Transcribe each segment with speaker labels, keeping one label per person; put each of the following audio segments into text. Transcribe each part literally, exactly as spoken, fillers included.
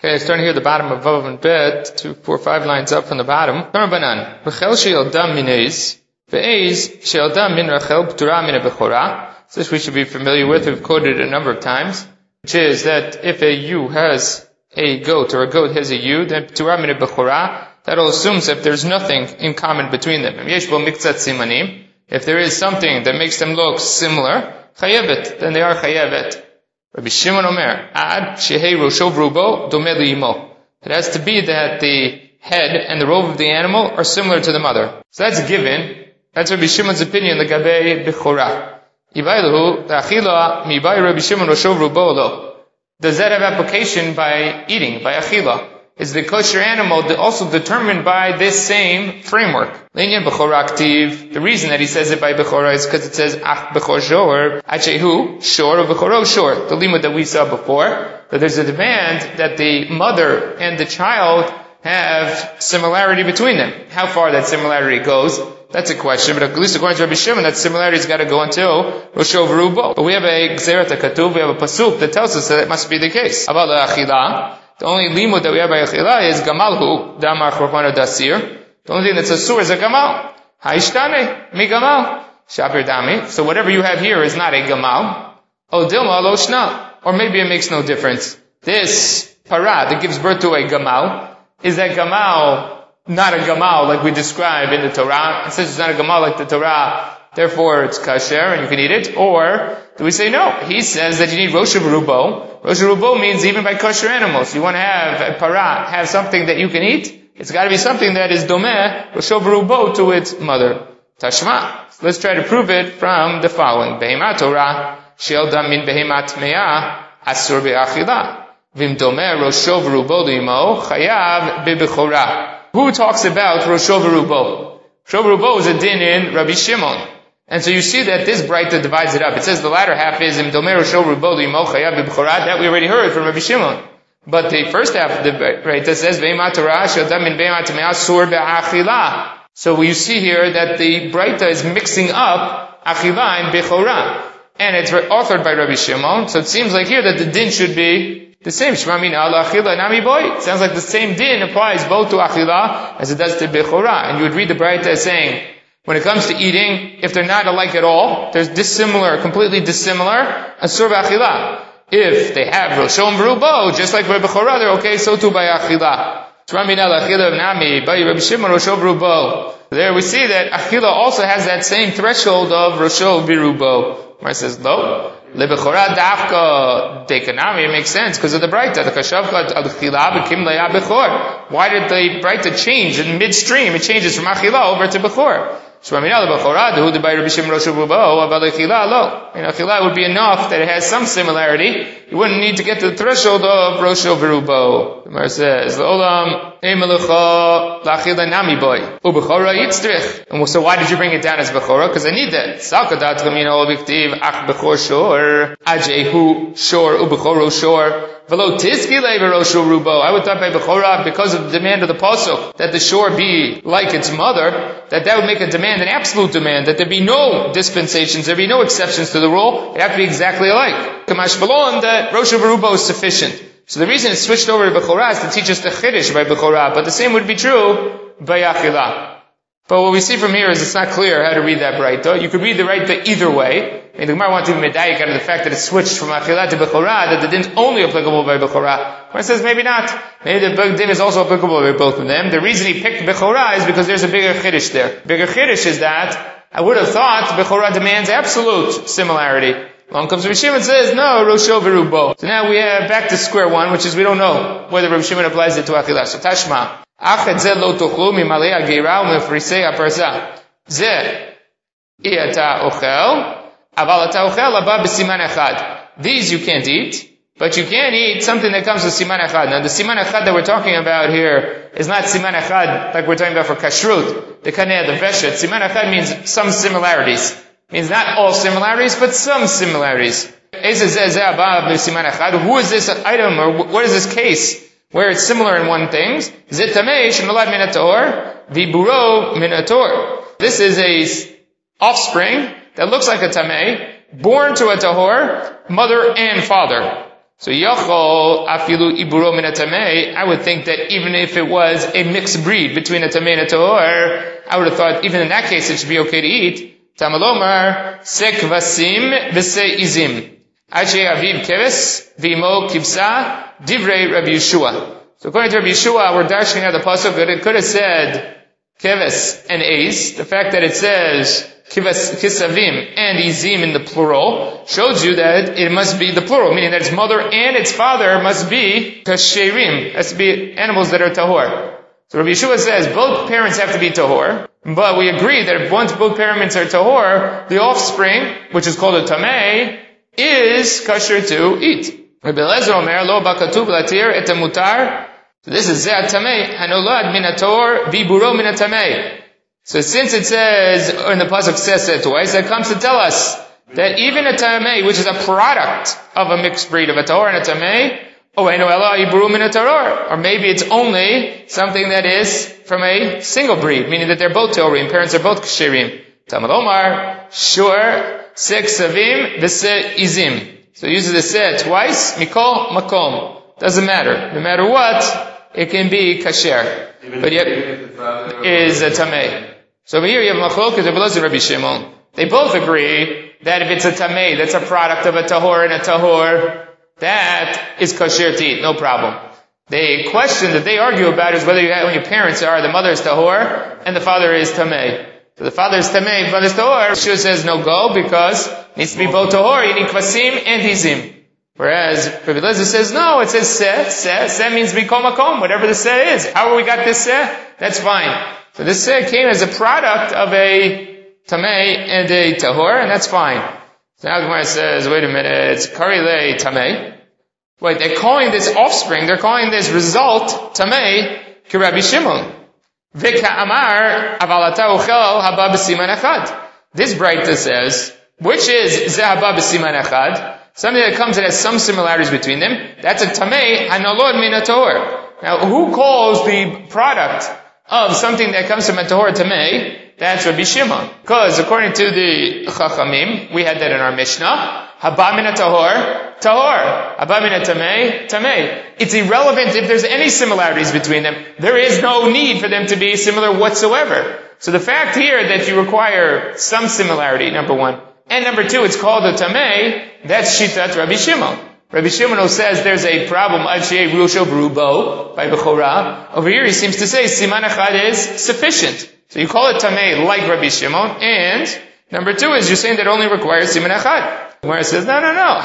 Speaker 1: Okay, starting here at the bottom of Vav and Bet, two, four, five lines up from the bottom. Banan. Rachel she'elda minez, ve'ez she'elda min Rachel p'tura min bechora. This we should be familiar with. We've quoted it a number of times, which is that if a ewe has a goat or a goat has a ewe, then p'tura min bechora. That'll assumes that there's nothing in common between them. If there is something that makes them look similar, chayevet, then they are chayevet. Rabbi Shimon Omer, ad shehei rosho v'rubo domeh li'imo. It has to be that the head and the robe of the animal are similar to the mother. So that's given. That's Rabbi Shimon's opinion, the gabei bechora. Ibailahu, ta'achila mibai Rabbi Shimon rosho v'rubo lo. Does that have application by eating, by achila? Is the kosher animal also determined by this same framework? The reason that he says it by bechora is because it says ach bechor shor, achehu shor or bechoro shor. The limud that we saw before, that there's a demand that the mother and the child have similarity between them. How far that similarity goes, that's a question. But at least according to Rabbi Shimon, that similarity's got to go until Rosho v'rubo. But we have a gzeret hakatuv, we have a pasuk that tells us that it must be the case. About the achila. The only limud that we have by Achila is Gamalhu, Damar Chorban Dasir. The only thing that's asur is a Gamal. Haishtane, mi Gamal. Shapir Dami. So whatever you have here is not a Gamal. O Dilma lo Shna. Or maybe it makes no difference. This parah that gives birth to a Gamal, is that Gamal not a Gamal like we describe in the Torah? And since it's not a Gamal like the Torah, therefore it's kasher and you can eat it? Or do we say no? He says that you need Rosh Rubo. Rosh Rubo means even by kosher animals. You want to have a parah, have something that you can eat, it's got to be something that is domeh, Rosh Rubo, to its mother. Tashma. So let's try to prove it from the following. Behemat Torah, she'elda min behemat me'ah, asur be'achila. Vim domeh Rosh Rubo limo, chayav be'bechora. Who talks about Rosh Rubo? Rosh Rubo is a din in Rabbi Shimon. And so you see that this Braita divides it up. It says the latter half is Im Domer Roshov Rubo Limo Chayav B'Bechora. That we already heard from Rabbi Shimon. But the first half of the Braita says Ve'ima Torah She'odam Min Ve'ima Tamei Asur Be'Achila. So you see here that the Braita is mixing up Achila and Bechora, and it's authored by Rabbi Shimon. So it seems like here that the din should be the same. Shema Min Ala Achila Nami Boy. It sounds like the same din applies both to Achila as it does to Bechora. And you would read the Braita as saying, when it comes to eating, if they're not alike at all, there's dissimilar, completely dissimilar, asur b'achila. If they have roshom v'rubo, just like by bechora, they're okay, so too by achila. There we see that achila also has that same threshold of roshom v'rubo. Where it says, no. Lebechora dafka dekanami, it makes sense because of the Braita. The kashavka achila b'kim leya bechor. Why did the Braita change in midstream? It changes from achila over to bechor. So achila would be enough that it has some similarity. You wouldn't need to get to the threshold of Rosho V'rubo. The Gemara says, and so why did you bring it down as Bechora? Because I need that. I would thought by Bechora, because of the demand of the Pasuk, that the shore be like its mother, that that would make a demand, an absolute demand, that there be no dispensations, there be no exceptions to the rule, it have to be exactly alike. Kamash Balon, that Rosh V'rubo is sufficient. So the reason it switched over to Bechora is to teach us the Chiddush by Bechora, but the same would be true by Achila. But what we see from here is it's not clear how to read that Braita. You could read the Braita either way. I mean, the Gemara wants to be medayik out of the fact that it switched from Achila to Bechora, that the din's only applicable by Bechora. Gemara says maybe not. Maybe the din is also applicable by both of them. The reason he picked Bechora is because there's a bigger Chiddush there. Bigger Chiddush is that I would have thought Bechora demands absolute similarity. Along comes Rabbi Shimon and says, no, Rosho V'rubo. So now we are back to square one, which is we don't know whether Rabbi Shimon applies it to Achila. So Tashma. Achad ze lo tochlu mimalei agira umefrisei aparsa. Ze iata ochel, aval ata ochel abba b'siman echad. These you can't eat, but you can eat something that comes with siman echad. Now the siman echad that we're talking about here is not siman echad like we're talking about for kashrut, the kaneh, the veshet. Siman echad means some similarities. It means not all similarities, but some similarities. Who is this item, or what is this case where it's similar in one thing? This is a offspring that looks like a tameh, born to a tahor, mother and father. So Yochol Afilu Iburo Min HaTamei, I would think that even if it was a mixed breed between a Tamei and a Tahor, I would have thought even in that case it should be okay to eat. Tamalomar Se Kvasim V'se Izim Ache Aviv Keves V'imo Kivsa Divrei Rabbi Yeshua. So according to Rabbi Yeshua, we're dashing out the pasuk that it could have said Keves and Eis. The fact that it says Kivas, Kisavim and Izim in the plural shows you that it must be the plural, meaning that its mother and its father must be Kasherim, has to be animals that are Tahor. So Rabbi Yeshua says both parents have to be Tahor, but we agree that if once both parents are Tahor, the offspring, which is called a Tamei, is kosher to eat. Rabbi Elazar Omer, Lo Bakatuv Latir et Mutar. So this is Zeh Tamei, Hanolad min HaTahor, Viburo min HaTamei. So since it says, or in the pasuk says it twice, that comes to tell us that even a tamei, which is a product of a mixed breed of a tahor and a tamei, oh, I know Ella Iburu min a tahor, or maybe it's only something that is from a single breed, meaning that they're both tahorim, parents are both kshirim. Talmud Omar, sure, six savim, v'se izim. So it uses the se twice, mikol makom. Doesn't matter. No matter what, it can be kasher. But yet, is a tamei. So over here you have Machlokes Rabbi Elazar and Rabbi Shimon. They both agree that if it's a tamei, that's a product of a tahor and a tahor, that is kosher to eat, no problem. The question that they argue about is whether you have, when your parents are, the mother is tahor and the father is tamei. So the father is tamei, the mother is tahor. Shua says no go because it needs to be both tahor. You need kvasim and izim. Whereas Rabbi Elazar says no, it says se, se, se means mikol makom, whatever the se is. However we got this se, that's fine. So this se came as a product of a tamei and a tahor, and that's fine. So now the Gemara says, wait a minute, it's karile tamei. Wait, they're calling this offspring, they're calling this result tamei ki Rabbi Shimon. V'ka amar avalata uchel haba b'siman echad. This Braita says, which is ze haba b'siman echad, something that comes that has some similarities between them. That's a tamei hanolod min tahor. Now, who calls the product of something that comes from a tahor tamei? That's Rabbi Shimon. Because according to the Chachamim, we had that in our Mishnah, haba min tahor, tahor. Haba min tamei, tamei. It's irrelevant if there's any similarities between them. There is no need for them to be similar whatsoever. So the fact here that you require some similarity, number one, and number two, it's called a tamei, that's Shitat Rabbi Shimon. Rabbi Shimon who says there's a problem, Ad Shei Rusho Berubo, by Bechorah. Over here he seems to say Siman Echad is sufficient. So you call it tamei like Rabbi Shimon, and number two is you're saying that it only requires Siman Echad. Where it says, no, no, no.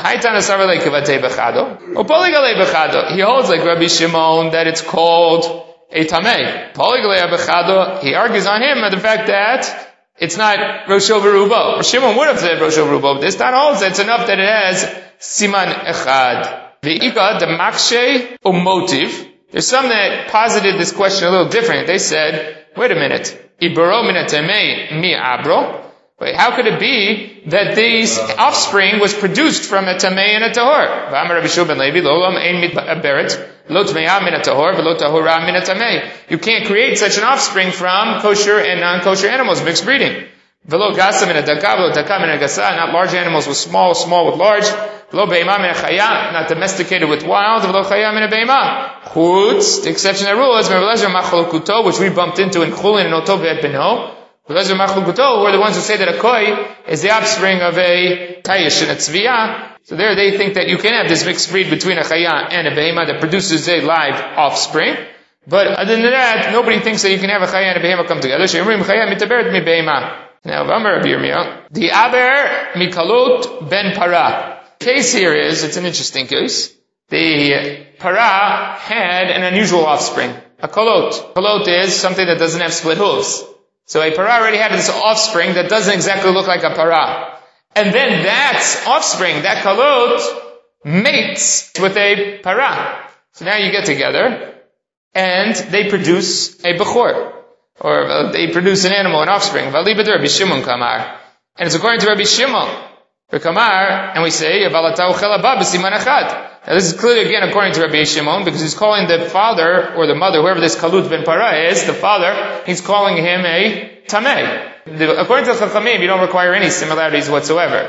Speaker 1: He holds like Rabbi Shimon that it's called a tamei. He argues on him at the fact that it's not Rosho Verubo. Shimon would have said Rosho Verubo, but this not holds. It's enough that it has Siman Echad. Ve'ika, the makshe umotiv. There's some that posited this question a little different. They said, wait a minute. Ibaro min tamei mi abro. Wait, how could it be that this offspring was produced from a tamei and a tahor? V'amar Rabbi Shua ben Levi, lo lam ein mit beret, lo tmeya min a tahor, v'lo tahora min a tamei. You can't create such an offspring from kosher and non-kosher animals, mixed breeding. V'lo gasa min a daka, v'lo daka min a gasa, not large animals with small, small with large. V'lo be'ema min a chaya, not domesticated with wild, v'lo chaya min a be'ema. Chutz, the exception to the rule is Rabbi Elazar machlokuto, which we bumped into in Chulin and Oto ve'et beno. Elazar machlokuto were the ones who say that a koi is the offspring of a tayish and a tzviya. So there they think that you can have this mixed breed between a chaya and a behema that produces a live offspring. But other than that, nobody thinks that you can have a chaya and a behema come together. She'omrim chaya mitaberet mi behema. Now, Amar Rabbi Yirmiyah, the aber mikalot ben para. The case here is, it's an interesting case. The para had an unusual offspring. A kolot. Kolot is something that doesn't have split hooves. So a para already had this offspring that doesn't exactly look like a para. And then that offspring, that kalot, mates with a para. So now you get together, and they produce a bechor. Or uh, they produce an animal, an offspring. Vali b'der Rabbi Shimon kamar. And it's according to Rabbi Shimon. Kamar, and we say, Avalata uchel haba b'siman echad. Now this is clearly again according to Rabbi Shimon, because he's calling the father, or the mother, whoever this kalut ben para is, the father, he's calling him a tamei. According to the Chachamim, you don't require any similarities whatsoever.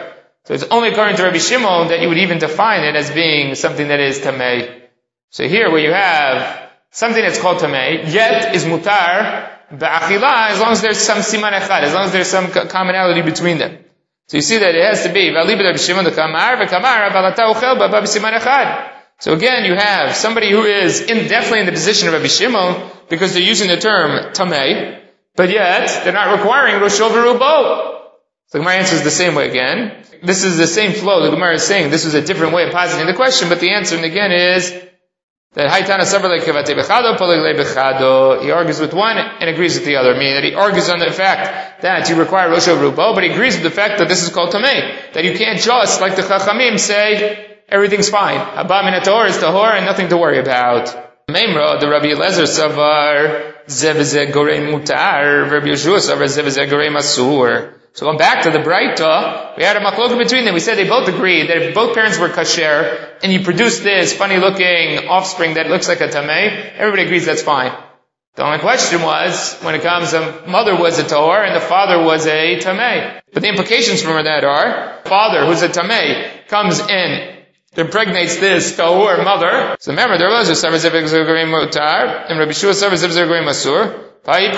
Speaker 1: So it's only according to Rabbi Shimon that you would even define it as being something that is tamei. So here where you have something that's called tamei, yet is mutar ba'achila, as long as there's some siman echad, as long as there's some commonality between them. So you see that it has to be v'alibid Rabbi Shimon the kamar v'kamar balata uchel ba'ba b'siman echad. So again, you have somebody who is in, definitely in the position of Rabbi Shimon because they're using the term tamei, but yet they're not requiring rosho v'rubo. So the Gemara answers the same way again. This is the same flow. The Gemara is saying this was a different way of positing the question, but the answer again is that Haitana Sabarle Kevate Bechado, Polile Bechado. He argues with one and agrees with the other, meaning that he argues on the fact that you require Rosho Rubo, but he agrees with the fact that this is called Tamei, that you can't just, like the Chachamim, say everything's fine. Haba min tahor is tahor and nothing to worry about. Memra, the Rabbi Eliezer Savar, Zevze Gorei Mutar, Rabbi Yeshua Savar, Zevze Gorei Masur. So going back to the Braita, we had a machlok between them. We said they both agreed that if both parents were kasher and you produce this funny looking offspring that looks like a tamei, everybody agrees that's fine. The only question was, when it comes, the mother was a tahor and the father was a tamei. But the implications from that are, father who's a tamei comes in, impregnates this tahor mother. So remember, there was a Savar Zevze Gorei Mutar and Rabbi Shua Savar Zevze Gorei Masur. And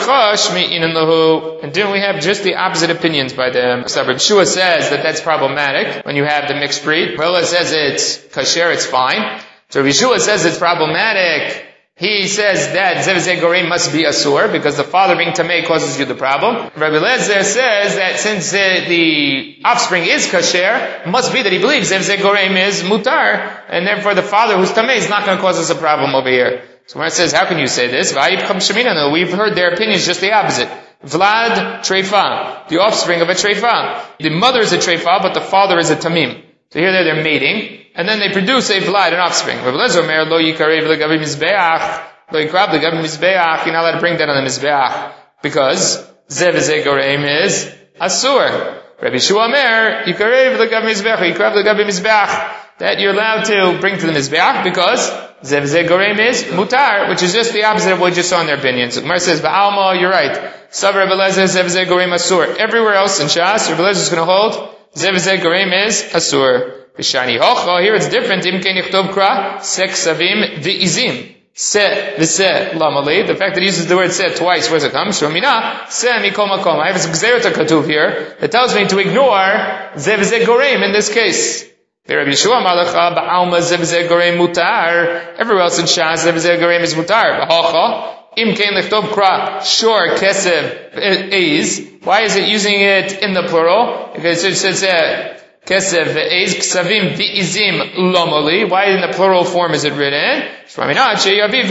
Speaker 1: didn't we have just the opposite opinions by them? So Rabbi Shua says that that's problematic when you have the mixed breed. Rabbi says it's kasher, it's fine. So Rabbi Shua says it's problematic. He says that Zevze Gorei must be asur because the father being tamei causes you the problem. Rabbi Lezer says that since uh, the offspring is kasher, must be that he believes Zevze Gorei is mutar, and therefore the father who's tamei is not going to cause us a problem over here. So when it says, how can you say this? We've heard their opinions just the opposite. Vlad Treifa, the offspring of a Treifa. The mother is a Treifa, but the father is a Tamim. So here they're, they're mating, and then they produce a Vlad, an offspring. You're not allowed to bring that on the Mizbeach, because Zevze Goreim is Asur. Rabbi Shua Mer, Yikarev L'gav Mizbeach, Yikarev L'gav Mizbeach, that you're allowed to bring to the Mizbeach, because Zevze Goreim is Mutar, which is just the opposite of what you just saw in their opinions. The Gemara says, Ba'alma, you're right. Sav Rabbi Lezer, Zevze Goreim Asur. Everywhere else in Shas, Rabbi Lezer is going to hold, Zevze Goreim is Asur. B'shani Hocha, here it's different. Im Kein Yichtov Kra, Sek Savim V'izim. Se, v'se, lamali. The fact that he uses the word se twice, where does it come? Shomina, se mikol makom. I have a gzerot katuv here that tells me to ignore zevze goreim in this case. Rabbi Yeshua malacha ba'alma zevze goreim mutar. Everywhere else in Shas, zevze goreim is mutar. B'hocha, im kein lichtov kra, sure, kesev is. Why is it using it in the plural? Because it says uh, Kesev ve'ez ksavim v'izim lomoli. Why in the plural form is it written? So again, I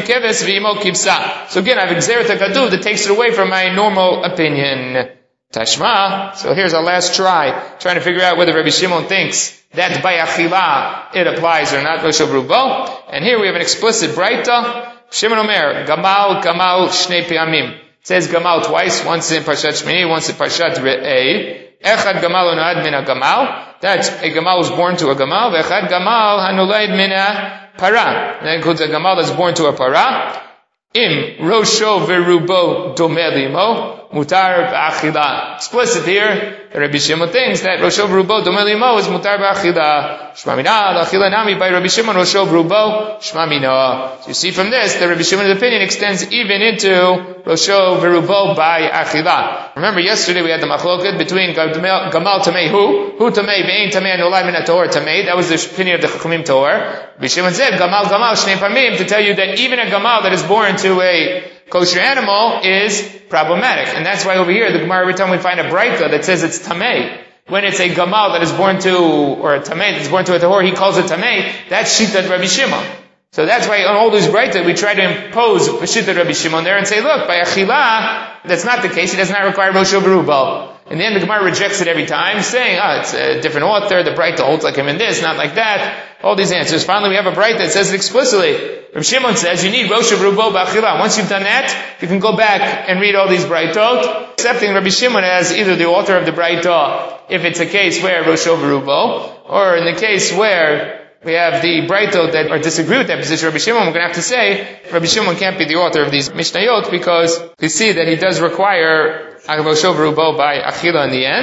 Speaker 1: have exeret katuv that takes it away from my normal opinion. Tashma. So here's our last try, trying to figure out whether Rabbi Shimon thinks that by achila it applies or not. And here we have an explicit braita. Shimon Omer, Gamal, Gamal, Shnei Piamim. It says Gamal twice, once in Parshat Shmini, once in Parshat Re'eh. Echad Gamal unad min a Gamal. That a Gamal was born to a Gamal. Echad Gamal hanulaid min a Para. That includes a Gamal that's born to a Para. Im Rosho verubo domeh limo mutar b'achila. Explicit here. Rabbi Shimon thinks that Rosho verubo domeh limo is mutar b'achila. Shmamina l'achila nami by Rabbi Shimon Rosho verubo shmamina. So you see from this that Rabbi Shimon's opinion extends even into Rosho verubo by achila. Remember yesterday we had the machloket between Gamal Tamei who who Tamei ve'ein Tamei anolai min haTorah Tamei. That was the opinion of the Chachamim Torah. Rabbi Shimon said Gamal Gamal Shnei Pamim to tell you that even a Gamal that is born to a kosher animal is problematic. And that's why over here, the Gemara, every time we find a braita that says it's tamei, when it's a gamal that is born to, or a tamei that's born to a tahor, he calls it tamei, that's shitat Rabbi Shimon. So that's why on all these braita, we try to impose shitat Rabbi Shimon there and say, look, by achila, that's not the case, he does not require Rosho Berubal. In the end, the Gemara rejects it every time, saying, oh, it's a different author, the braita holds like him in this, not like that. All these answers. Finally, we have a braita that says it explicitly. Rabbi Shimon says you need Rosho Berubo b'achila. Once you've done that, you can go back and read all these braitot, accepting Rabbi Shimon as either the author of the braita, if it's a case where Rosho Berubo, or in the case where we have the braitot that or disagree with that position, Rabbi Shimon, we're going to have to say Rabbi Shimon can't be the author of these mishnayot because we see that he does require Rosho Berubo by achila in the end.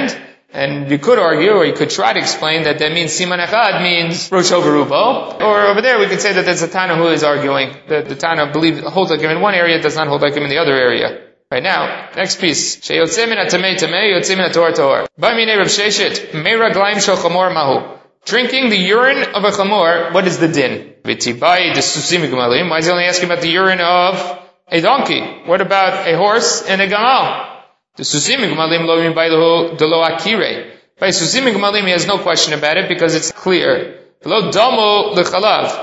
Speaker 1: And you could argue, or you could try to explain that that means Siman Echad means Rosh Overubo. Or over there we could say that there's a Tana who is arguing. That the Tana believes, holds like him in one area, does not hold like him in the other area. Right now, next piece. Sheyotzei min hatamei tamei, yotzei min hator tahor. B'minei Rav Sheshet, mei raglaim shel chamor mahu. Drinking the urine of a chamor, what is the din? V'tibai desusim g'malim. Why is he only asking about the urine of a donkey? What about a horse and a gamal? Desusim g'malim lo mibai delo akire. By susim g'malim, he has no question about it because it's clear. Lo domo l'chalav.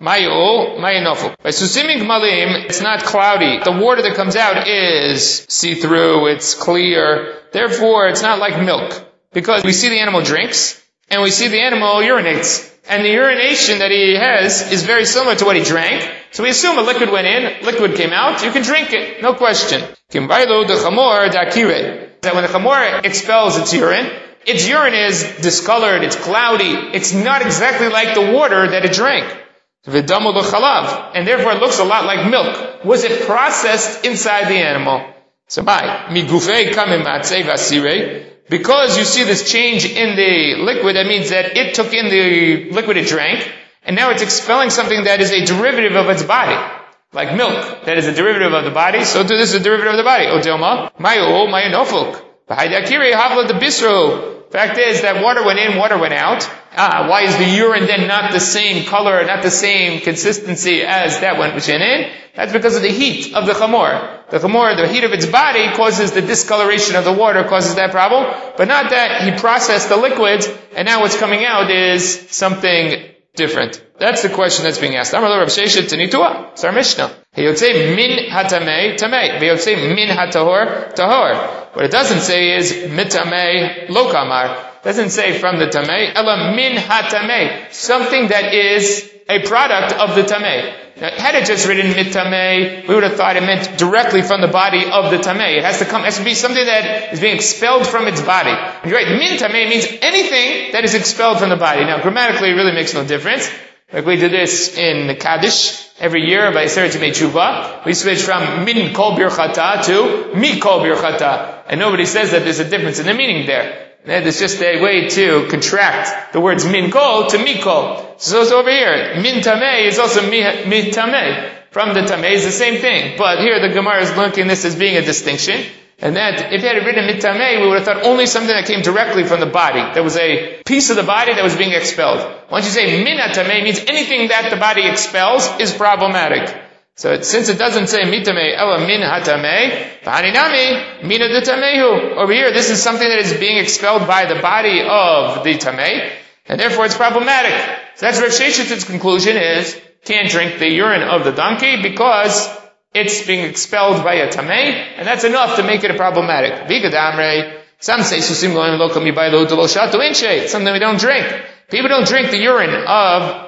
Speaker 1: Mayo, mayanofu. By susiming malim, it's not cloudy. The water that comes out is see-through, it's clear. Therefore, it's not like milk. Because we see the animal drinks, and we see the animal urinates. And the urination that he has is very similar to what he drank. So we assume a liquid went in, liquid came out, you can drink it, no question. Kimbaylo de chamor dakire. That when the chamor expels its urine, its urine is discolored, it's cloudy, it's not exactly like the water that it drank. V'damu l'chalav, and therefore it looks a lot like milk. Was it processed inside the animal? So by migufei kamim matzei vasirei, because you see this change in the liquid, that means that it took in the liquid it drank, and now it's expelling something that is a derivative of its body, like milk, that is a derivative of the body. So too this is a derivative of the body. Odelma mayo mayanofuk v'haydakiri havla de bisro. Fact is that water went in, water went out. Ah, why is the urine then not the same color, not the same consistency as that one which went in? That's because of the heat of the chamor. The chamor, the heat of its body causes the discoloration of the water, causes that problem. But not that he processed the liquids, and now what's coming out is something different. That's the question that's being asked. Amar lo Rav Sheshet Tanitua. It's our Mishnah. Heyotzei min hatamei tamei. Heyotzei min hatahor tahor. What it doesn't say is mitamei lo kamar. It doesn't say from the tamei. Ela min hatamei. Something that is a product of the tamei. Now, had it just written mitamei, we would have thought it meant directly from the body of the tamei. It has to come, it has to be something that is being expelled from its body. And you're right, min tamei means anything that is expelled from the body. Now, grammatically, it really makes no difference. Like we did this in the Kaddish every year by Seret Yemei Tshuva. We switch from min kol birchata to mi kol birchata. And nobody says that there's a difference in the meaning there. And it's just a way to contract the words min kol to mi kol. So it's over here. Min tamei is also mi, mi tamei. From the tamei is the same thing. But here the Gemara is looking at this as being a distinction. And that, if it had written mit tamei, we would have thought only something that came directly from the body. There was a piece of the body that was being expelled. Once you say min tamei, means anything that the body expels is problematic. So it, since it doesn't say mitamei ela min hatamei, v'haninami mina de tamehu. Over here, this is something that is being expelled by the body of the tamei, and therefore it's problematic. So that's Rav Sheshet's conclusion is, can't drink the urine of the donkey because it's being expelled by a tamei, and that's enough to make it a problematic. Vigadamre, some say susim goim lo kami by lo delo shatu inshe, something we don't drink. People don't drink the urine of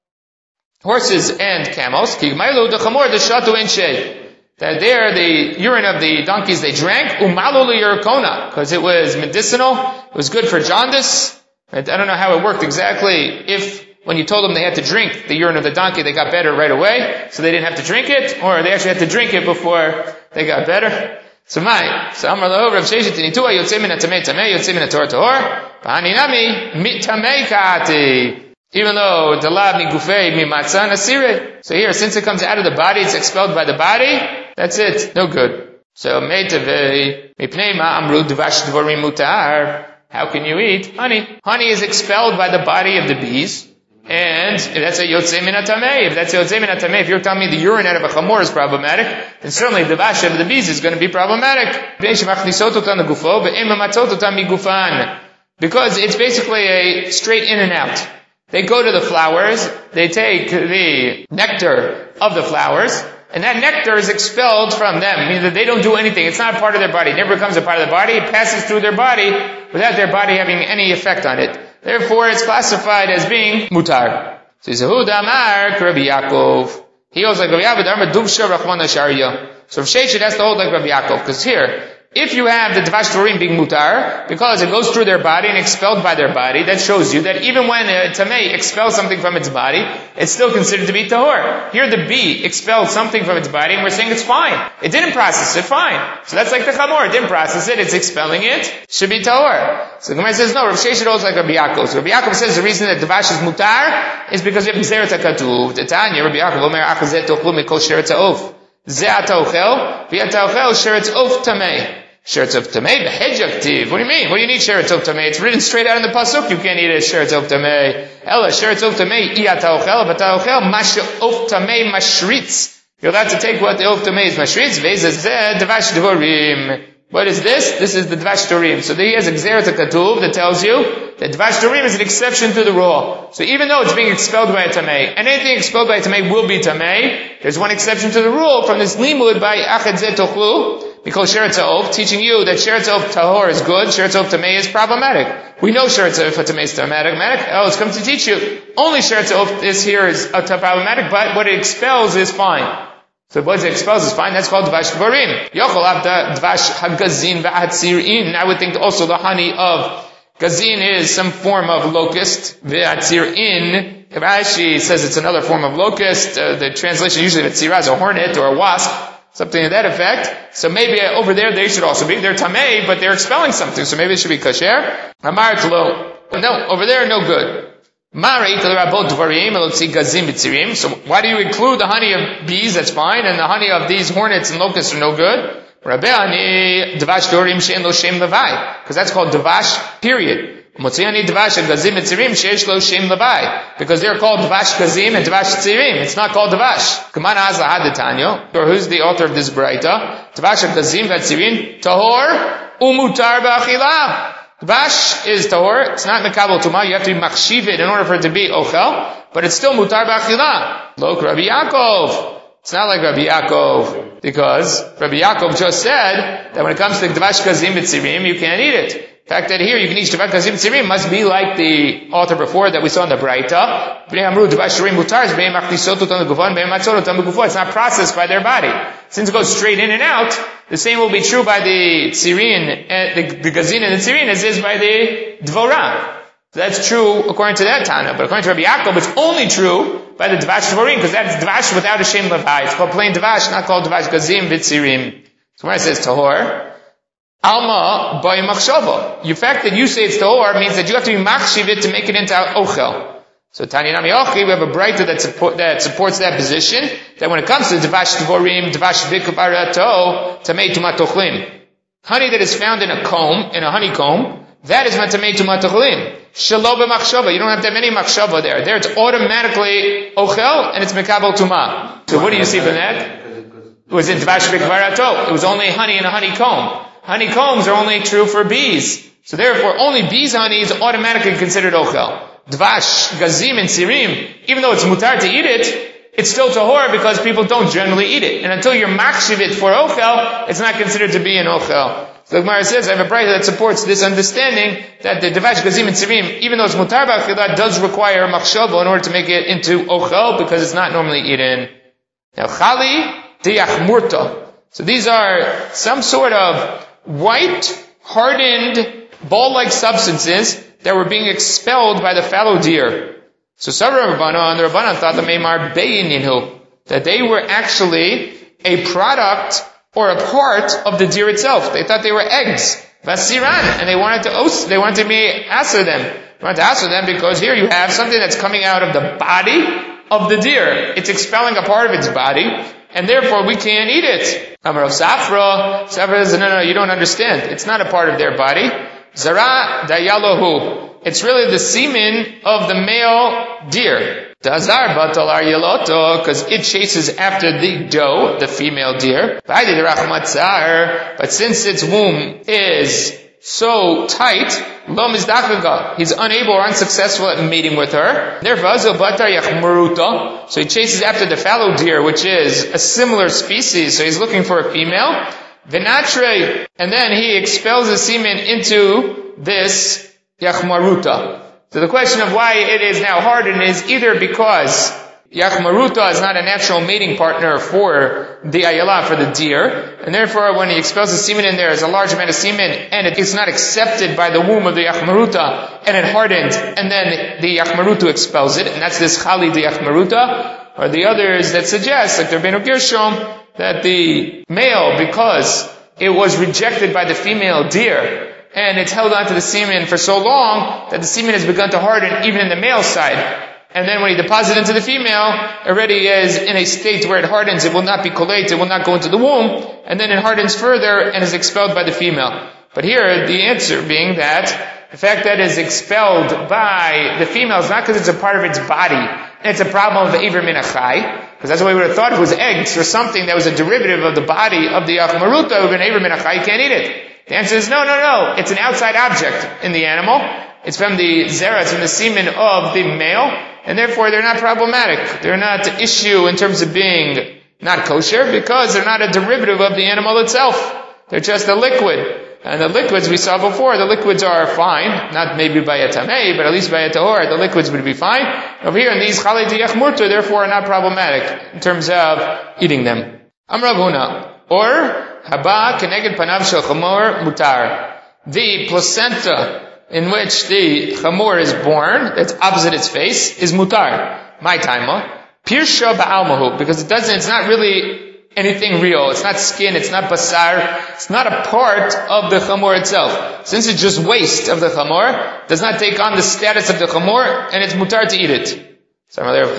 Speaker 1: horses and camels. That there, the urine of the donkeys they drank, because it was medicinal, it was good for jaundice. I don't know how it worked exactly. If when you told them they had to drink the urine of the donkey, they got better right away, so they didn't have to drink it, or they actually had to drink it before they got better. So my, so Amar lo Rav Sheshet Tanitua yotzei min hatamei tamei yotzei min hator tahor v'haninami mitamei kati. Even though dalav mi gufei mi matzah nasire. So here, since it comes out of the body, it's expelled by the body. That's it. No good. So meitavei mipnei ma amru dvash dvorim mutar. How can you eat honey? Honey is expelled by the body of the bees. And if that's a yotzei min hatamei, if that's a yotzei min hatamei, if you're telling me the urine out of a chamor is problematic, then certainly the vash of the bees is going to be problematic. Because it's basically a straight in and out. They go to the flowers, they take the nectar of the flowers, and that nectar is expelled from them, meaning that they don't do anything. It's not a part of their body. It never becomes a part of the body. It passes through their body without their body having any effect on it. Therefore, it's classified as being mutar. So he says, Hu damar Rabbi Yaakov. He holds like Rabbi Yaakov, Dharma Dubsha Rachmana Sharia. So Rav Sheshet has to hold like Rabbi Yaakov, because here, If you have the Dvash Dvarim being mutar, because it goes through their body and expelled by their body, that shows you that even when a Tamei expels something from its body, it's still considered to be Tahor. Here the bee expelled something from its body and we're saying it's fine. It didn't process it, fine. So that's like the Chamor. It didn't process it, it's expelling it, should be Tahor. So the Gemara says, no, Rav Sheshet holds like Rabbi Yaakov. So Rabbi Yaakov says the reason that Dvash is mutar is because you have Gzeret HaKatuv. The Tanya, Rabbi Yaakov, Omer Achazet Tochlu Mikol Sheretz Ha'of. Ze Atauchel, V'Atauchel Sheretz Of Tamei. Sheretz of Tamei, Behedjaktiv. What do you mean? What do you need Sheretz of Tamei? It's written straight out in the pasuk. You can't eat it as Sheretz of Tamei. Ella, Sheretz of Tamei, Iyatauchel, Vatauchel, Masha of Tamei Mashritz. You're allowed to take what the of Tamei is Mashritz. Vezazeh, Dvash Dvorim. What is this? This is the Dvash Dvorim. So there he has a Gzeret HaKatuv that tells you that Dvash Dvorim is an exception to the rule. So even though it's being expelled by a Tamei, and anything expelled by a Tamei will be Tamei, there's one exception to the rule from this Limud by Achad Zeh Tochlu, because Sheretz Ha'of, teaching you that Sheretz Ha'of Tahor is good, Sheretz Ha'of Tamei is problematic. We know Sheretz Ha'of Tamei is problematic. Oh, it's come to teach you. Only Sheretz Ha'of is here is uh, problematic, but what it expels is fine. So what it expels is fine. That's called Dvash Dvarim. Yochol Avda Dvash Hagazin V'Atzirin. I would think also the honey of Gazin is some form of locust. V'Atzirin. Rashi says it's another form of locust. Uh, the translation usually of Atzirah is a hornet or a wasp. Something to that effect. So maybe over there they should also be. They're tamei, but they're expelling something. So maybe it should be kasher. Amar tlo. No, over there no good. Mari rabot dvarim elotzi gazim b'tzirim. So why do you include the honey of bees? That's fine, and the honey of these hornets and locusts are no good. Rabbeani dvash dorim she'en lo shem levai, because that's called dvash. Period. Motziani dvash gazim b'tzirim she'esh lo shem levai, because they're called dvash gazim and dvash tzirim. It's not called dvash. Kamana hazla hadetanyo. Or who's the author of this braita? Dvash gazim v'tzirim tahor umutar b'achila. Dvash is tahor. It's not mekabel tuma. You have to be machshiv it in order for it to be ochel, but it's still mutar b'achila. Look, Rabbi Yaakov. It's not like Rabbi Yaakov, because Rabbi Yaakov just said that when it comes to dvash gazim b'tzirim, you can't eat it. The fact that here you can eat dvash gazim b'tzirim must be like the author before that we saw in the Braita. It's not processed by their body. Since it goes straight in and out, the same will be true by the tzirin, and the, the gazin and the tzirin as is by the dvorah. So that's true according to that Tana, but according to Rabbi Yaakov, it's only true by the dvash dvorim, because that's dvash without a shem levai. It's called plain dvash, not called dvash gazim b'tzirim. So when it says tahor, Alma by machshava. The fact that you say it's tahor means that you have to be machshiv it to make it into ochel. So Tanya Nami Ochi, we have a braita that, support, that supports that position, that when it comes to dvash dvorim, dvash bikavarato, tamei tumat tochlim. Honey that is found in a comb, in a honeycomb, that is not tamei tumat tochlim. Shelo b'machshava. You don't have to have any machshava there. There it's automatically ochel, and it's mekabel tuma. So what do you see from that? It was in dvash bikavarato. It was only honey in a honeycomb. Honeycombs are only true for bees. So therefore, only bees' honey is automatically considered ochel. Dvash, gazim, and sirim, even though it's mutar to eat it, it's still tahor because people don't generally eat it. And until you're machshiv it for ochel, it's not considered to be an ochel. So the Gemara says, I have a braita that supports this understanding that the dvash, gazim, and sirim, even though it's mutar b'achilah, does require machshava in order to make it into ochel because it's not normally eaten. Now, chali, tiyach murta. So these are some sort of white, hardened, ball-like substances that were being expelled by the fallow deer. So Sarah Rabbana and the Rabbanan thought the Meimar Beyininhu, that they were actually a product or a part of the deer itself. They thought they were eggs. Vasiran, and they wanted to os, they wanted to be answer them. They wanted to answer them because here you have something that's coming out of the body of the deer. It's expelling a part of its body, and therefore we can't eat it. Amar of Safra, Safra says, no, no, you don't understand. It's not a part of their body. Zara dayalohu. It's really the semen of the male deer. Dazar batalar yeloto, because it chases after the doe, the female deer. But since its womb is so tight, lo mizdakaga, he's unable or unsuccessful at mating with her. Therefore, so he chases after the fallow deer, which is a similar species. So he's looking for a female. Venatre, and then he expels the semen into this yachmaruta. So the question of why it is now hardened is either because Yachmaruta is not a natural mating partner for the ayala, for the deer, and therefore when he expels the semen in there, there's a large amount of semen, and it is not accepted by the womb of the Yachmaruta, and it hardened, and then the Yachmaruta expels it, and that's this Chali the Yachmaruta, or the others that suggest, like the Rebbeinu Gershom, that the male, because it was rejected by the female deer, and it's held onto the semen for so long, that the semen has begun to harden even in the male side. And then when he deposits into the female, already is in a state where it hardens, it will not be collate, it will not go into the womb, and then it hardens further and is expelled by the female. But here, the answer being that, the fact that it is expelled by the female is not because it's a part of its body, and it's a problem of the Iver Min Achai, because that's what we would have thought if it was eggs or something that was a derivative of the body of the Yachmaruta, it would have been Iver Min Achai, you can't eat it. The answer is no, no, no, it's an outside object in the animal. It's from the zera, it's from the semen of the male, and therefore they're not problematic. They're not an issue in terms of being not kosher, because they're not a derivative of the animal itself. They're just a liquid. And the liquids we saw before, the liquids are fine, not maybe by a tamei, but at least by a tahor, the liquids would be fine. Over here in these chalei yachmurta, therefore are not problematic in terms of eating them. Amrav Huna, or haba keneged panav shel chamor mutar. The placenta in which the chamor is born, that's opposite its face, is mutar. My taima. Pirsha ba'almahu, because it doesn't, it's not really anything real. It's not skin, it's not basar, it's not a part of the chamor itself. Since it's just waste of the chamor, does not take on the status of the chamor, and it's mutar to eat it. So I have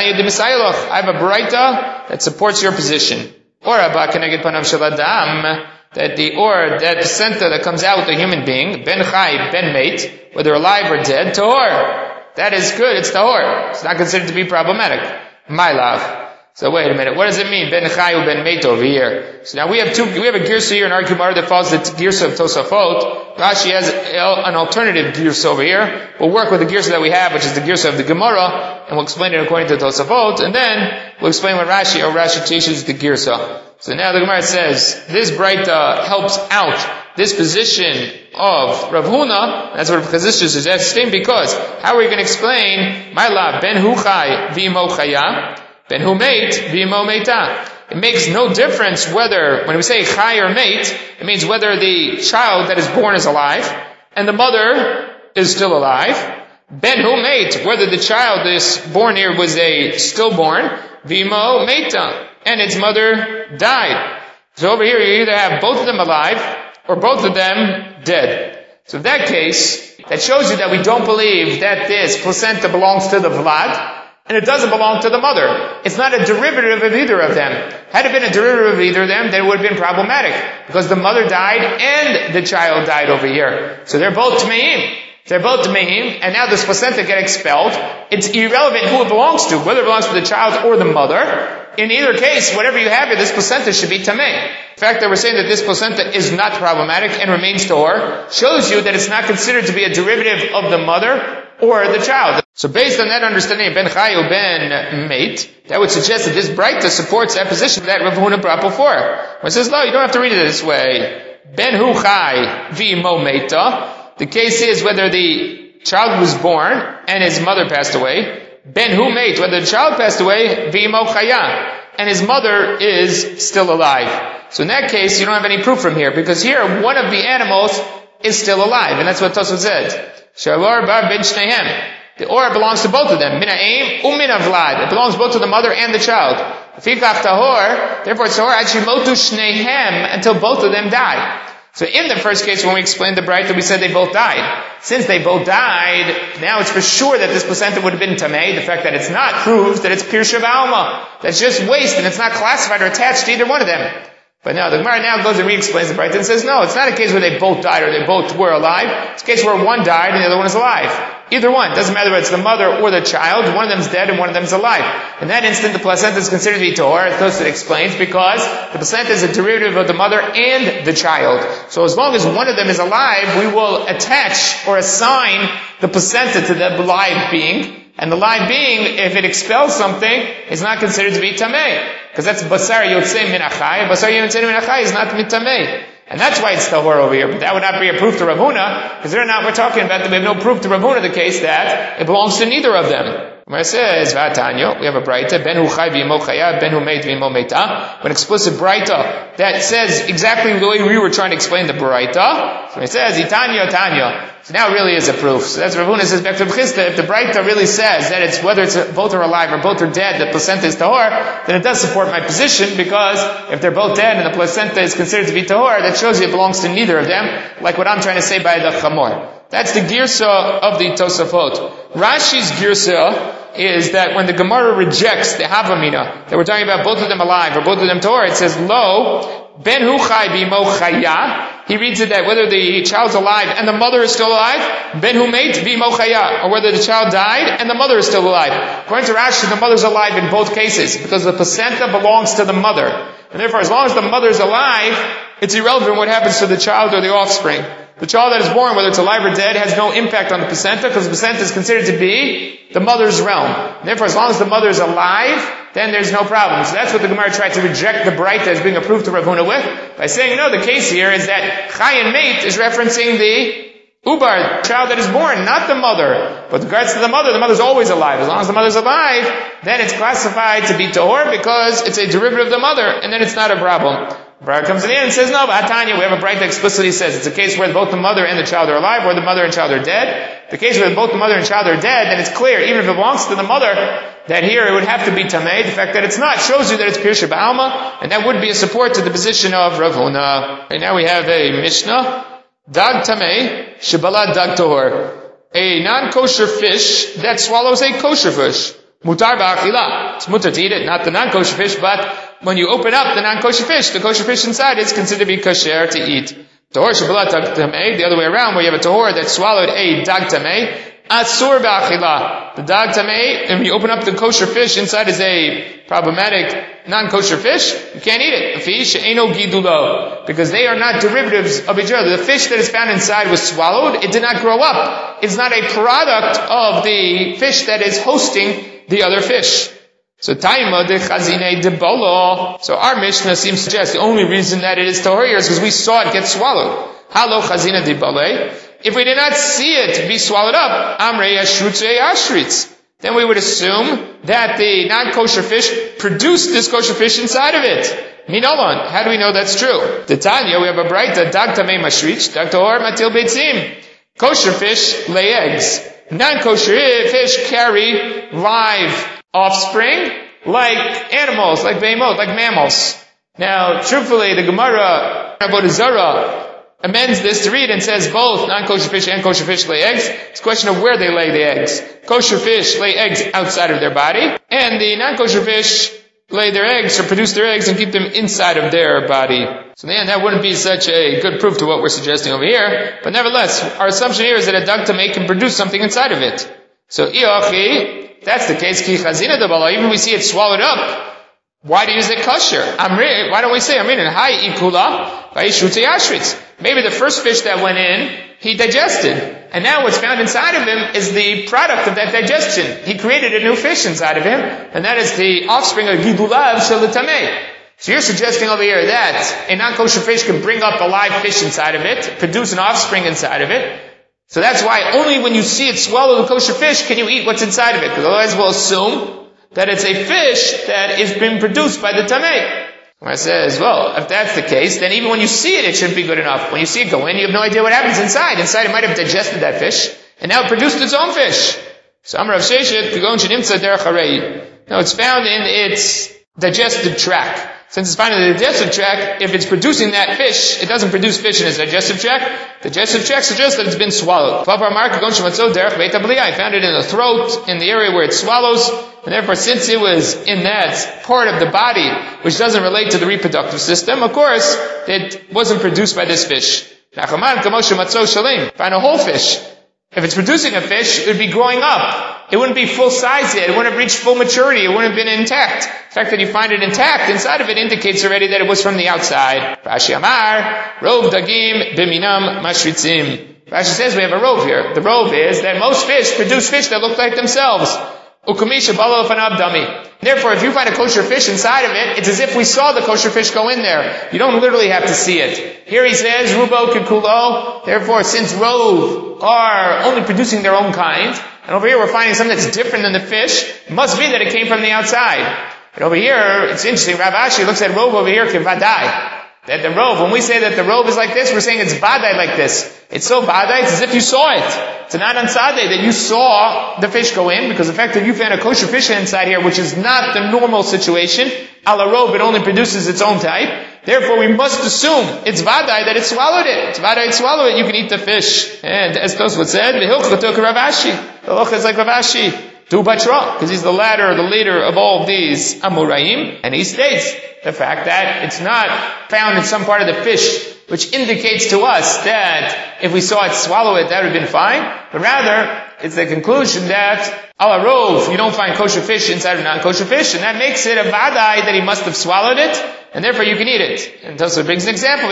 Speaker 1: a braita that supports your position. Or haba keneged panav shel adam, that the or that placenta that comes out with a human being, ben chai, ben mate, whether alive or dead, tahor. That is good, it's tahor. It's not considered to be problematic. My love. So wait a minute, what does it mean, ben chai or ben mate over here? So now we have two, we have a girsa here in our Gemara that follows the girsa of Tosafot. Rashi has an alternative girsa over here. We'll work with the girsa that we have, which is the girsa of the Gemara, and we'll explain it according to Tosafot, and then we'll explain what Rashi or Rashi teaches the girsa. So now the Gemara says, this braita helps out this position of Rav Huna. That's what Chazisha is suggesting, because how are we going to explain, my love, ben hu chai v'imo chaya, ben hu mate v'imo meita. It makes no difference whether, when we say chai or mate, it means whether the child that is born is alive, and the mother is still alive. Ben hu mate, whether the child that is born here was a stillborn, v'imo meita, and its mother died. So over here you either have both of them alive, or both of them dead. So in that case, that shows you that we don't believe that this placenta belongs to the Vlad, and it doesn't belong to the mother. It's not a derivative of either of them. Had it been a derivative of either of them, then it would have been problematic, because the mother died and the child died over here. So they're both Tmeim. They're both Tmeim, and now this placenta get expelled. It's irrelevant who it belongs to, whether it belongs to the child or the mother. In either case, whatever you have here, this placenta should be tamei. The fact that we're saying that this placenta is not problematic and remains tahor shows you that it's not considered to be a derivative of the mother or the child. So based on that understanding of ben chai or ben mate, that would suggest that this braita supports that position that Rav Huna brought before. When it says, no, you don't have to read it this way. Ben hu chai v'imo meita. The case is whether the child was born and his mother passed away. Ben hu mate, whether the child passed away, v'imo chaya, and his mother is still alive. So in that case, you don't have any proof from here, because here, one of the animals is still alive, and that's what Tosfot said. Shalor bar ben shneihem. The or belongs to both of them. Min ha'im u'min havlad. It belongs both to the mother and the child. Fikach tahor, therefore it's tahor, actually motu shneihem, until both of them die. So in the first case, when we explained the braita, we said they both died. Since they both died, now it's for sure that this placenta would have been tamei. The fact that it's not proves that it's pirsha b'alma. That's just waste, and it's not classified or attached to either one of them. But now the Gemara now goes and re-explains the braita and says, no, it's not a case where they both died or they both were alive. It's a case where one died and the other one is alive. Either one. Doesn't matter whether it's the mother or the child. One of them's dead and one of them's alive. In that instant, the placenta is considered to be tahor, as Tosfot explains, because the placenta is a derivative of the mother and the child. So as long as one of them is alive, we will attach or assign the placenta to the live being. And the live being, if it expels something, is not considered to be tamei. Because that's basar yotzei min achai. Basar yotzei min achai is not mitamei. And that's why it's tahor over here. But that would not be a proof to Rav Huna, because they're not, we're talking about that we have no proof to Rav Huna, the case that it belongs to neither of them. When it says, V'atanyo, we have a braita, ben hu chai v'imo chaya, ben hu meit v'imo meita, an explicit braita that says exactly the way we were trying to explain the braita. So it says, Itanyo, Tanyo. So now it really is a proof. So that's what Rav Huna says back to Rav Chisda. If the braita really says that it's whether it's both are alive or both are dead, the placenta is tahor, then it does support my position, because if they're both dead and the placenta is considered to be tahor, that shows you it belongs to neither of them, like what I'm trying to say by the chamor. That's the girsa of the Tosafot. Rashi's girsa is that when the Gemara rejects the Havamina, that we're talking about both of them alive or both of them tahor, it says, Lo, ben hu chai b'imo chaya. He reads it that whether the child's alive and the mother is still alive, ben hu meit b'imo chaya, or whether the child died and the mother is still alive. According to Rashi, the mother's alive in both cases, because the placenta belongs to the mother. And therefore, as long as the mother's alive, it's irrelevant what happens to the child or the offspring. The child that is born, whether it's alive or dead, has no impact on the placenta, because the placenta is considered to be the mother's realm. And therefore, as long as the mother is alive, then there's no problem. So that's what the Gemara tried to reject the Braita as being approved to Rav Huna with, by saying, no, the case here is that Chai and Meit is referencing the Ubar, child that is born, not the mother. But with regards to the mother, the mother's always alive. As long as the mother's alive, then it's classified to be tahor, because it's a derivative of the mother, and then it's not a problem. Braita comes in and says, no, but Tanya, we have a Braita that explicitly says it's a case where both the mother and the child are alive, or the mother and child are dead. The case where both the mother and child are dead, then it's clear, even if it belongs to the mother, that here it would have to be Tamei. The fact that it's not shows you that it's Pirsha Ba'alma, and that would be a support to the position of Rav Huna. And now we have a Mishnah, Dag Tamei, Shabala Dag Tohor. A non-kosher fish that swallows a kosher fish. Mutar ba'achila. It's mutar to eat it, not the non-kosher fish, but when you open up the non-kosher fish, the kosher fish inside is considered to be kosher to eat. Tahor shabala dag tamei, the other way around, where you have a tahor that swallowed a dag tamei, asur ba'achila. The dag tamei, and when you open up the kosher fish, inside is a problematic non-kosher fish, you can't eat it. Fish she'eno gidulo, because they are not derivatives of each other. The fish that is found inside was swallowed, it did not grow up. It's not a product of the fish that is hosting the other fish. So Taima de Chazine de Bolo. So our Mishnah seems to suggest the only reason that it is tahor is because we saw it get swallowed. Halo Chazina de Bale. If we did not see it be swallowed up, Amrei Ashrutze Ashritz, then we would assume that the non-kosher fish produced this kosher fish inside of it. Minolon. How do we know that's true? The Tanya, we have a braita, Dag Tamei Mashrich, Dag Tahor Matil Beitzim. Kosher fish lay eggs. Non-kosher fish carry live offspring like animals, like behemoth, like mammals. Now, truthfully, the Gemara, Avodah Zarah, amends this to read and says both non-kosher fish and kosher fish lay eggs. It's a question of where they lay the eggs. Kosher fish lay eggs outside of their body, and the non-kosher fish lay their eggs or produce their eggs and keep them inside of their body. So then that wouldn't be such a good proof to what we're suggesting over here. But nevertheless, our assumption here is that a dag tamei can produce something inside of it. So Iochi, that's the case, ki chazina de bala, even we see it swallowed up, why do you use it kosher? Amri, why don't we say Amrin and hai ikula vayishutei ashritz? Maybe the first fish that went in, he digested. And now what's found inside of him is the product of that digestion. He created a new fish inside of him, and that is the offspring of gidulav shel tamei. So you're suggesting over here that a non-kosher fish can bring up a live fish inside of it, produce an offspring inside of it. So that's why only when you see it swallow the kosher fish can you eat what's inside of it, because otherwise we'll assume that it's a fish that is being produced by the tamei. I says, well, if that's the case, then even when you see it, it shouldn't be good enough. When you see it go in, you have no idea what happens inside. Inside it might have digested that fish, and now it produced its own fish. So Amar Rav Sheshet, Kagon Shenimtza Derech Harei. Now it's found in its digestive tract. Since it's found in the digestive tract, if it's producing that fish, it doesn't produce fish in its digestive tract. The digestive tract suggests that it's been swallowed. I found it in the throat, in the area where it swallows, and therefore since it was in that part of the body which doesn't relate to the reproductive system, of course, it wasn't produced by this fish. Find a whole fish. If it's producing a fish, it would be growing up. It wouldn't be full size yet. It wouldn't have reached full maturity. It wouldn't have been intact. The fact that you find it intact inside of it indicates already that it was from the outside. Rashi Amar, Rov Dagim Biminam Mashritzim. Rashi says we have a rov here. The rov is that most fish produce fish that look like themselves. Ukumisha Balo Fanab Dami. Therefore, if you find a kosher fish inside of it, it's as if we saw the kosher fish go in there. You don't literally have to see it. Here he says, Rubo Kikulo. Therefore, since rov are only producing their own kind, And over here we're finding something that's different than the fish. It must be that it came from the outside. But over here, it's interesting, Rav Ashi looks at Rov over here, kivadai. That the Rov, when we say that the Rov is like this, we're saying it's vadai like this. It's so vadai, it's as if you saw it. It's not ansade that you saw the fish go in, because the fact that you found a kosher fish inside here, which is not the normal situation, a la Rov, it only produces its own type. Therefore, we must assume it's vadai that it swallowed it. It's vadai it swallowed it, you can eat the fish. And as Tosfot said, the hilchah took Rav Ashi. The hilchah is like Rav Ashi. Du Batra, because he's the latter, the leader of all of these Amoraim, and he states the fact that it's not found in some part of the fish, which indicates to us that if we saw it swallow it, that would have been fine, but rather, it's the conclusion that, a la Rov, you don't find kosher fish inside of non-kosher fish, and that makes it a vadai that he must have swallowed it, and therefore you can eat it. And Tosfot brings an example,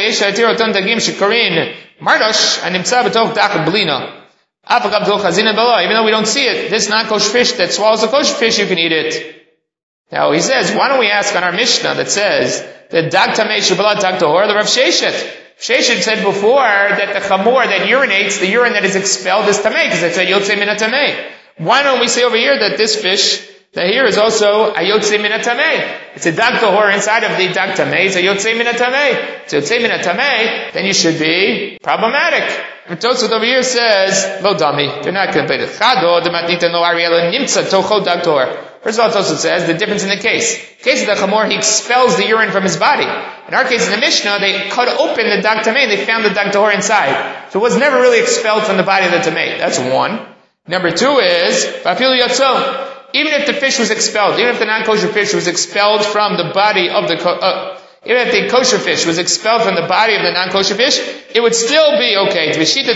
Speaker 1: Mardosh, and Nimtza b'toch dach blina. Even though we don't see it, this non-kosher fish that swallows a kosher fish, you can eat it. Now he says, why don't we ask on our Mishnah that says that dag tamei shebalad dag tahor, the Rav Sheshet. Sheshet said before that the chamor that urinates, the urine that is expelled is tamei, because it said yotzei min tamei. Why don't we say over here that this fish that here is also a yotzei min tamei? It's a dag tahor inside of the dag tamei. It's a yotzei min tamei. It's a yotzei min tamei. Then you should be problematic. And Tosfot over here says, lo dami, they're not going to pay the chado, the matnita no ariela nimtza tocho dag tahor. First of all, Tosfot says the difference in the case. In the case of the chamor, he expels the urine from his body. In our case, in the Mishnah, they cut open the dag tamei and they found the dag tahor inside. So it was never really expelled from the body of the tamei. That's one. Number two is, vafilu yatzo. Even if the fish was expelled, even if the non-kosher fish was expelled from the body of the, uh, even if the kosher fish was expelled from the body of the non-kosher fish, it would still be okay.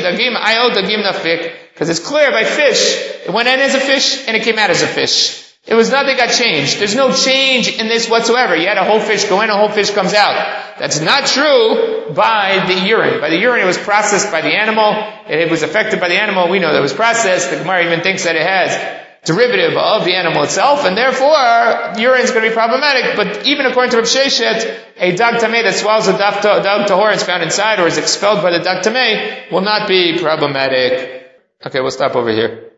Speaker 1: Because it's clear by fish, it went in as a fish and it came out as a fish. It was nothing got changed. There's no change in this whatsoever. You had a whole fish go in, a whole fish comes out. That's not true by the urine. By the urine, it was processed by the animal. It was affected by the animal. We know that it was processed. The Gemara even thinks that it has derivative of the animal itself, and therefore, urine is going to be problematic. But even according to Rav Sheshet, a dag tamei that swallows a dag tahor is found inside or is expelled by the dag tamei will not be problematic. Okay, we'll stop over here.